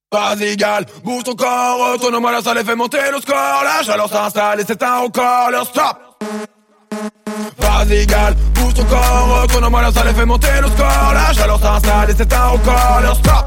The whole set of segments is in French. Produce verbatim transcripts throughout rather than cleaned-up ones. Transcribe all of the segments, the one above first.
Vas-y gal, bouge ton corps, retourne-moi la salle et fais monter le score. La chaleur s'installe et c'est un record, leur stop. Vas-y gal, bouge ton corps, retourne-moi la salle et fais monter le score. La chaleur s'installe et c'est un record, leur stop.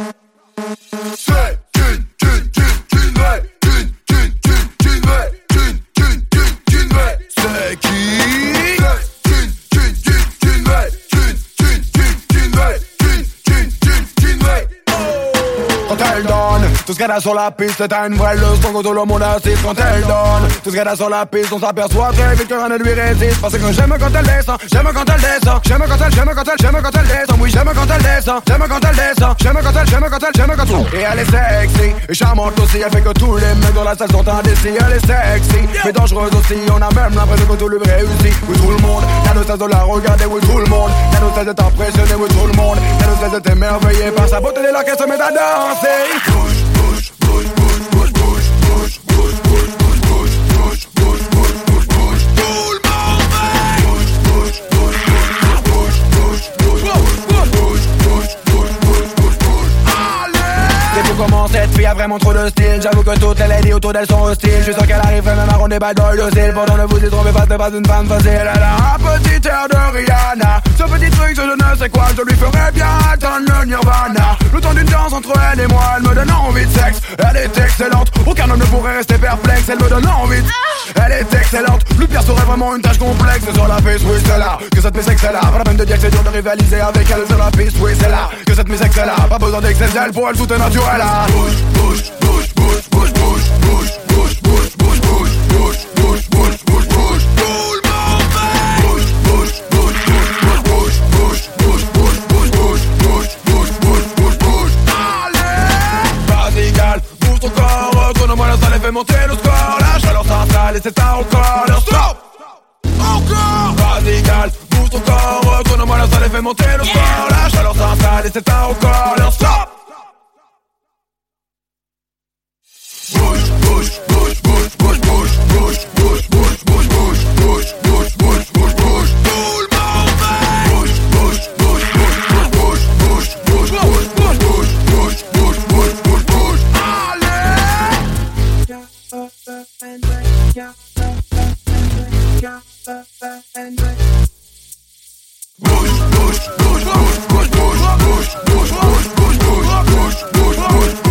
C'est qu'une, qu'une, qu'une, qu'une vraie, qu'une, qu'une, qu'une, qu'une vraie, qu'une, qu'une, qu'une, qu'une vraie. C'est qui? Qu'une, qu'une, qu'une, qu'une vraie, qu'une, qu'une, qu'une, qu'une vraie, qu'une, qu'une, qu'une, qu'une vraie. Quand elle donne, tout ce qu'elle a sur la piste, t'as une vraie leçon que tout le monde assiste. Quand elle donne, tout ce qu'elle a sur la piste, on s'aperçoit très vite que rien ne lui résiste. Parce que j'aime quand elle descend, j'aime quand elle descend, j'aime quand elle, j'aime quand elle, j'aime quand elle descend. Oui, j'aime quand elle descend, j'aime quand elle descend, j'aime quand elle, j'aime quand elle, j'aime quand tout. Et elle est sexy, et charmante aussi, elle fait que tous les mecs dans la salle sont indécis. Elle est sexy, mais dangereuse aussi, on a même l'impression que tout lui réussit. Oui, tout le monde, y'a le cesse de la regarder, oui, tout le monde, y'a le cesse d'être impressionné, oui, tout le monde, y'a le cesse d'être émerveillé par sa beauté, là qu'elle se met à danser. Bouge, bouge, bouge, bouge, bouge, bouge, bouge, bouge, bouge, bouge, bouge, bouge, bouge, bouge, bouge, bouge. Tout le monde fait. Bouge, bouge, bouge, bouge, bouge, bouge, bouge, bouge, bouge, bouge, bouge, bouge, bouge, bouge. Allez! C'est fou comment cette fille a vraiment trop de style. J'avoue que toutes les ladies autour d'elle sont hostiles. Je suis sûr qu'elle arriverait même à rendre des balles dans le style. Pourtant ne vous y trompez pas, c'est pas une femme facile. Elle a un petit air de Rihanna. Ce petit truc, je ne sais quoi, je lui ferais bien atteindre le nirvana. Le temps d'une danse entre elle et moi, elle me donne envie de sexe. Elle est excellente, aucun homme ne pourrait rester perplexe. Elle me donne envie de... Elle est excellente, le pire serait vraiment une tâche complexe. Sur la piste, oui c'est là, que cette musique c'est là. Pas la peine de dire que c'est dur de rivaliser avec elle. Sur la piste, oui c'est là, que cette musique c'est là. Pas besoin d'excès pour elle, tout est naturel là. Bouge, bouge, bouge, bouge, bouge, bouge, bouge, bouge, bouge, bouge, bouge, bouge, bouge, bouge, bouge, bouge. Tout le monde fait. Bouge, bouge, bouge, bouge, bouge, bouge, bouge, bouge, bouge, bouge, bouge, bouge, bouge, bouge, bouge. Allez! Vas-y gal, bouge ton corps, retourne-moi la salle et fais monter le score. La chaleur s'installe et c'est un record, leur stop. Encore! Vas-y gal, bouge ton corps, retourne-moi la salle et fais monter le score. La chaleur s'installe et c'est un record, leur stop. Bouge, bouge, bouge, bouge, bouge, bouge, bouge, bouge, bouge, bouge, bouge, bouge, bouge, bouge, bouge, bouge. Tout le monde fait. Bouge, bouge, bouge, bouge, bouge, bouge, bouge, bouge, bouge, bouge, bouge, bouge, bouge, bouge, bouge. Allez! Bouge, bouge, bouge, bouge, bouge, bouge, bouge, bouge, bouge, bouge, bouge, bouge, bouge, bouge.